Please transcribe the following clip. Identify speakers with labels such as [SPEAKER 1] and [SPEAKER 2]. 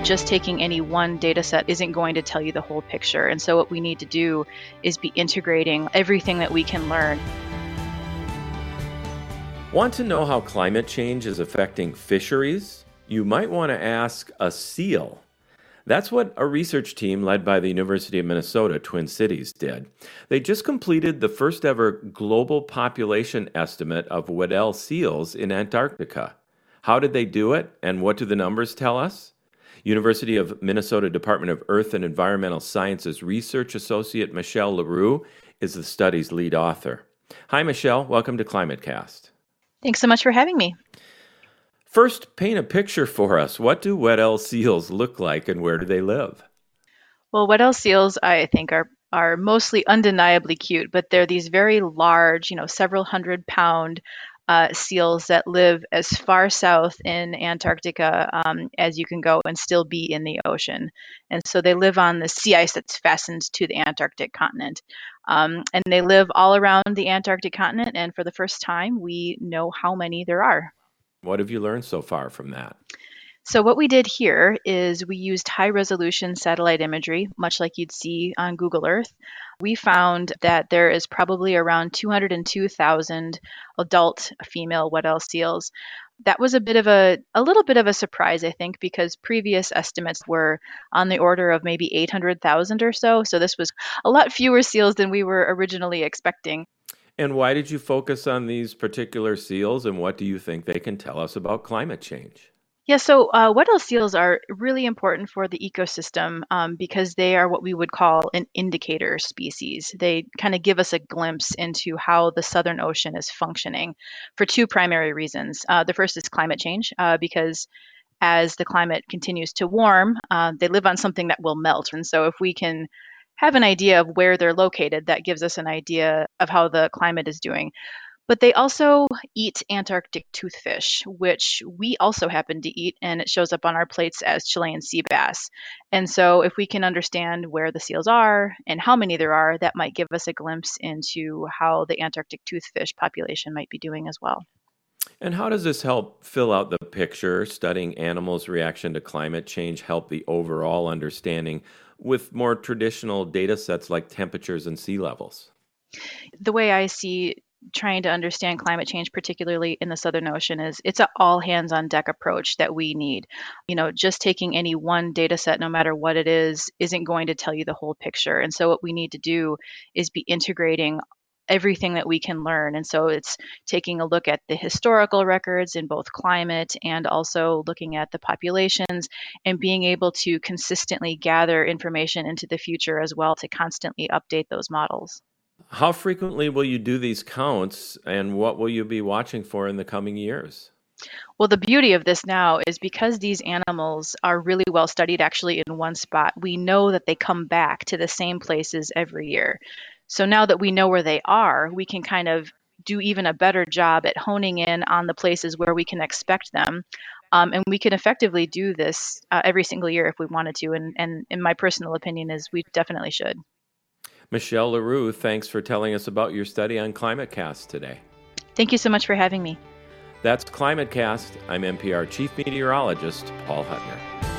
[SPEAKER 1] just taking any one data set isn't going to tell you the whole picture. And so what we need to do is be integrating everything that we can learn.
[SPEAKER 2] Want to know how climate change is affecting fisheries? You might want to ask a seal. That's what a research team led by the University of Minnesota Twin Cities did. They just completed the first ever global population estimate of Weddell seals in Antarctica. How did they do it, and what do the numbers tell us? University of Minnesota Department of Earth and Environmental Sciences Research Associate Michelle LaRue is the study's lead author. Hi, Michelle. Welcome to ClimateCast.
[SPEAKER 1] Thanks so much for having me.
[SPEAKER 2] First, paint a picture for us. What do Weddell seals look like, and where do they live?
[SPEAKER 1] Well, Weddell seals, I think, are mostly undeniably cute, but they're these very large, several 100-pound seals that live as far south in Antarctica as you can go and still be in the ocean. And so they live on the sea ice that's fastened to the Antarctic continent. And they live all around the Antarctic continent, and for the first time, we know how many there are.
[SPEAKER 2] What have you learned so far from that?
[SPEAKER 1] So what we did here is we used high-resolution satellite imagery, much like you'd see on Google Earth. We found that there is probably around 202,000 adult female Weddell seals. That was a little bit of a surprise, I think, because previous estimates were on the order of maybe 800,000 or so. So this was a lot fewer seals than we were originally expecting.
[SPEAKER 2] And why did you focus on these particular seals, and what do you think they can tell us about climate change?
[SPEAKER 1] Yeah, so Weddell seals are really important for the ecosystem because they are what we would call an indicator species. They kind of give us a glimpse into how the Southern Ocean is functioning for two primary reasons. The first is climate change, because as the climate continues to warm, they live on something that will melt. And so if we can have an idea of where they're located, that gives us an idea of how the climate is doing. But they also eat Antarctic toothfish, which we also happen to eat, and it shows up on our plates as Chilean sea bass. And so if we can understand where the seals are and how many there are, that might give us a glimpse into how the Antarctic toothfish population might be doing as well.
[SPEAKER 2] And how does this help fill out the picture? Studying animals' reaction to climate change help the overall understanding with more traditional data sets like temperatures and sea levels?
[SPEAKER 1] The way I see trying to understand climate change, particularly in the Southern Ocean, is it's an all hands on deck approach that we need. Just taking any one data set, no matter what it is, isn't going to tell you the whole picture. And so what we need to do is be integrating everything that we can learn. And so it's taking a look at the historical records in both climate and also looking at the populations and being able to consistently gather information into the future as well to constantly update those models.
[SPEAKER 2] How frequently will you do these counts, and what will you be watching for in the coming years?
[SPEAKER 1] Well, the beauty of this now is because these animals are really well studied actually in one spot, we know that they come back to the same places every year. So now that we know where they are, we can kind of do even a better job at honing in on the places where we can expect them. And we can effectively do this every single year if we wanted to. And in my personal opinion is we definitely should.
[SPEAKER 2] Michelle LaRue, thanks for telling us about your study on ClimateCast today.
[SPEAKER 1] Thank you so much for having me.
[SPEAKER 2] That's ClimateCast. I'm NPR Chief Meteorologist Paul Huttner.